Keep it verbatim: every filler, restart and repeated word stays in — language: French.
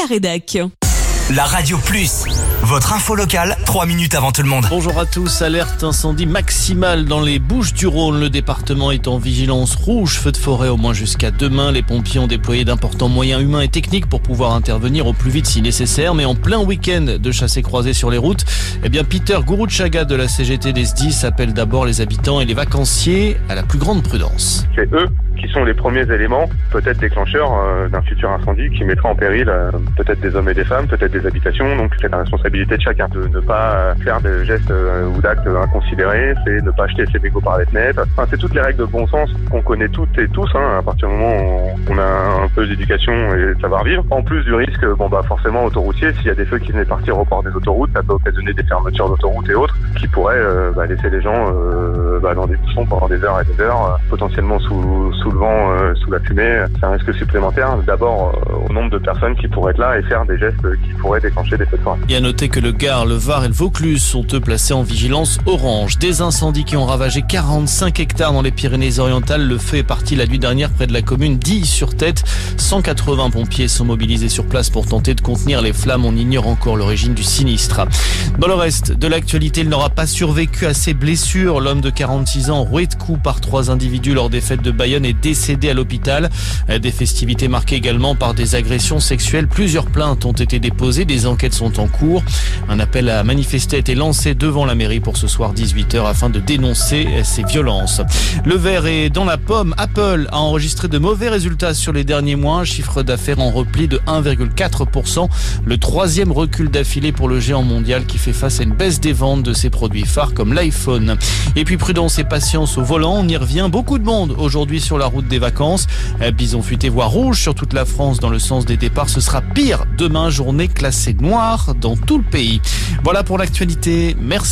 la rédac. La Radio Plus, votre info locale, trois minutes avant tout le monde. Bonjour à tous, alerte incendie maximale dans les Bouches-du-Rhône. Le département est en vigilance rouge, feu de forêt au moins jusqu'à demain. Les pompiers ont déployé d'importants moyens humains et techniques pour pouvoir intervenir au plus vite si nécessaire. Mais en plein week-end de chassés-croisés sur les routes, eh bien Peter Gourouchaga de la C G T des S D I S appelle d'abord les habitants et les vacanciers à la plus grande prudence. C'est eux qui sont les premiers éléments, peut-être déclencheurs euh, d'un futur incendie qui mettra en péril euh, peut-être des hommes et des femmes, peut-être des habitations. Donc c'est la responsabilité de chacun de ne pas euh, faire de gestes euh, ou d'actes inconsidérés, c'est ne pas jeter ses mégots par les fenêtres. Enfin, c'est toutes les règles de bon sens qu'on connaît toutes et tous, hein, à partir du moment où on a un peu d'éducation et de savoir-vivre. En plus du risque, bon bah forcément autoroutier, s'il y a des feux qui venaient partir au port des autoroutes, ça peut occasionner des fermetures d'autoroutes et autres qui pourraient euh, bah, laisser les gens euh, bah, dans des bouchons pendant des heures et des heures, euh, potentiellement sous sous le vent, euh, sous la fumée. C'est un risque supplémentaire, d'abord euh, au nombre de personnes qui pourraient être là et faire des gestes qui pourraient déclencher des feux de forêt. Et à noter que le Gard, le Var et le Vaucluse sont eux placés en vigilance orange. Des incendies qui ont ravagé quarante-cinq hectares dans les Pyrénées-Orientales. Le feu est parti la nuit dernière près de la commune d'Illy-sur-Tête. cent quatre-vingts pompiers sont mobilisés sur place pour tenter de contenir les flammes. On ignore encore l'origine du sinistre. Dans le reste de l'actualité, il n'aura pas survécu à ses blessures. L'homme de quarante-six ans, roué de coups par trois individus lors des fêtes de Bayonne, est décédé à l'hôpital. Des festivités marquées également par des agressions sexuelles. Plusieurs plaintes ont été déposées. Des enquêtes sont en cours. Un appel à manifester a été lancé devant la mairie pour ce soir dix-huit heures afin de dénoncer ces violences. Le verre est dans la pomme. Apple a enregistré de mauvais résultats sur les derniers mois. Un chiffre d'affaires en repli de un virgule quatre pour cent. Le troisième recul d'affilée pour le géant mondial qui fait face à une baisse des ventes de ses produits phares comme l'iPhone. Et puis prudence et patience au volant. On y revient. Beaucoup de monde aujourd'hui sur la route des vacances. Bison futé voie rouge sur toute la France dans le sens des départs. Ce sera pire demain, journée classée noire dans tout le pays. Voilà pour l'actualité. Merci.